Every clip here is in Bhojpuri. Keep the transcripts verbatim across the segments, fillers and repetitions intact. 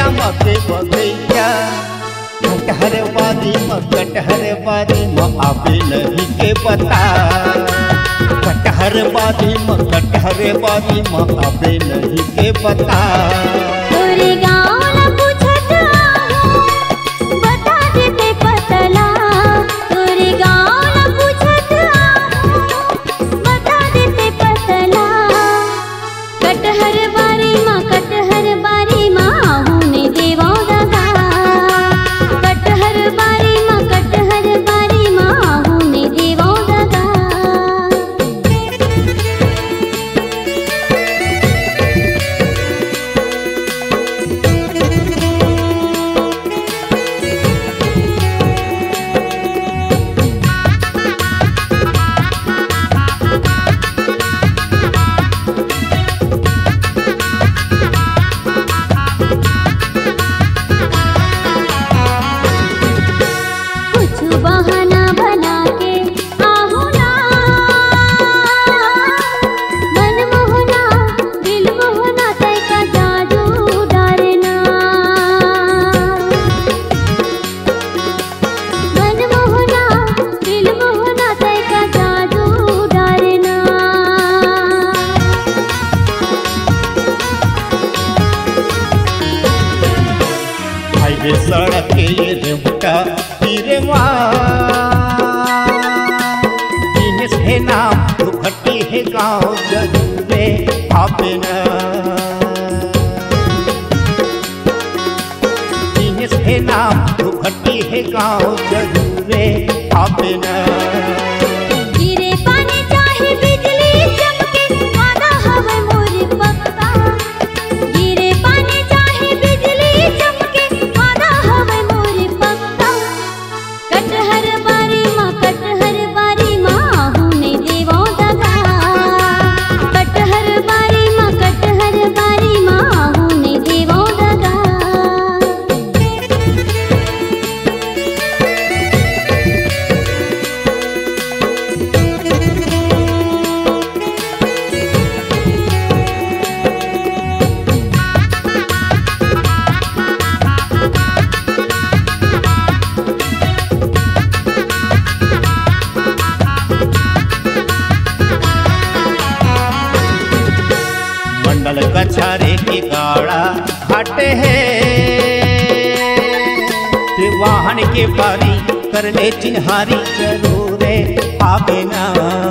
मके बगैचा कटहर बारी म कटहर बारी म आवे नहीं के बता कटहर बारी म कटहर बारी म आवे नहीं के बता तोरे गाँव न पूछत आहूँ बता देते पतला तोरे गाँव न पूछत आहूँ बता देते पतला कटहर बारी माँ कटहर बारी माँ आहूँ ने देवो दगा कटहर बारी माँ कटहर बारी माँ आहूँ ने देवो दगा बहाना बना के आहू ना मन मोहना दिल मोहना तय का जादू डारना मन मोहना दिल मोहना तय का जादू डारना हाईवे सड़क के ये रेवटा तीरे दिनेश है नाम दुखटी है गाँव जरूरे आवे न दिनेश है नाम दुखटी है गाँव जरूरे आवे न गिरे पानी चाहे बिजली चमके वादा हवे मोर पक्का गिरे पानी चाहे बिजली चमके वादा हवे मोर पक्का कटहर बारी माँ कटहर बारी माँ आहूँ ने देवो दगा कटहर बारी माँ कटहर बारी माँ आहूँ ने देवो दगा मंडल कछारे की गाड़ा घाटे है ते वाहन के बारी करने चिन्हारी जरूरे आवे ना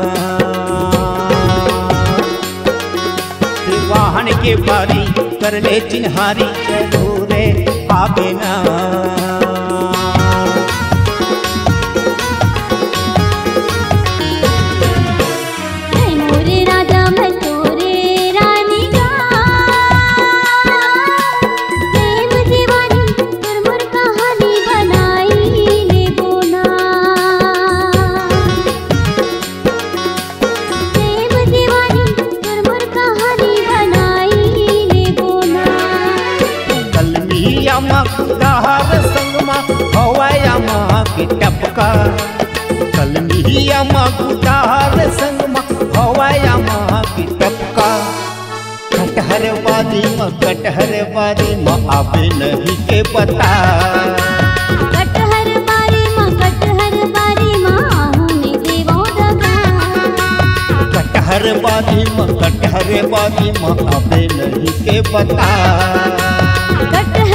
ते वाहन के बारी करने चिन्हारी जरूरे आवे ना मोरे राजा मैं तोरे रानी का प्रेम दीवानी तुरमुर कहानी बनाई ले बोना प्रेम दीवानी तुरमुर कहानी बनाई ले बोना कलमिया माँ कुदार संग माँ हवाया माँ के टपका कलमिया माँ कुदार संग माँ हवाया माँ की टपका कटहर बारी माँ कटहर बारी माँ आवे नहीं के बता कटहर बारी माँ कटहर बारी माँ आहूँ ने देवो दगा कटहर बारी माँ कटहर बारी माँ आवे नहीं के बता कटहर